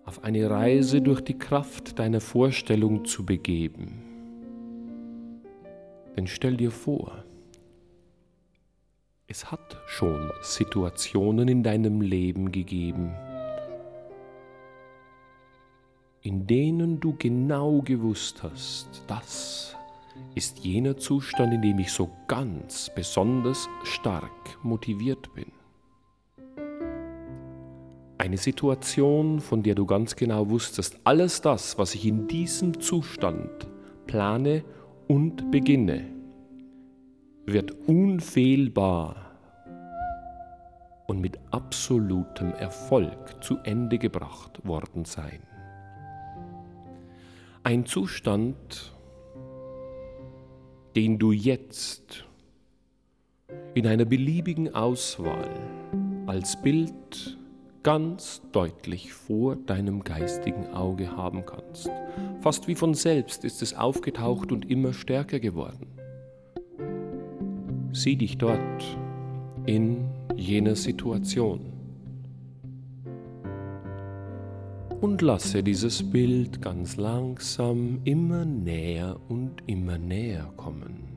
auf eine Reise durch die Kraft deiner Vorstellung zu begeben. Denn stell dir vor, es hat schon Situationen in deinem Leben gegeben, in denen du genau gewusst hast, das ist jener Zustand, in dem ich so ganz besonders stark motiviert bin. Eine Situation, von der du ganz genau wusstest, alles das, was ich in diesem Zustand plane und beginne, wird unfehlbar und mit absolutem Erfolg zu Ende gebracht worden sein. Ein Zustand, den du jetzt in einer beliebigen Auswahl als Bild ganz deutlich vor deinem geistigen Auge haben kannst. Fast wie von selbst ist es aufgetaucht und immer stärker geworden. Sieh dich dort in jener Situation und lasse dieses Bild ganz langsam immer näher und immer näher kommen.